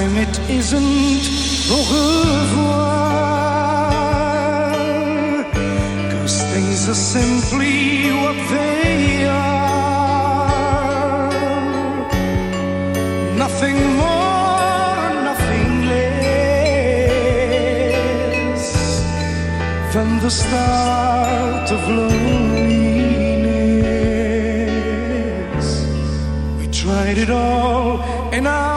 time it isn't au revoir, 'cause things are simply what they are. Nothing more, nothing less than the start of loneliness. We tried it all and I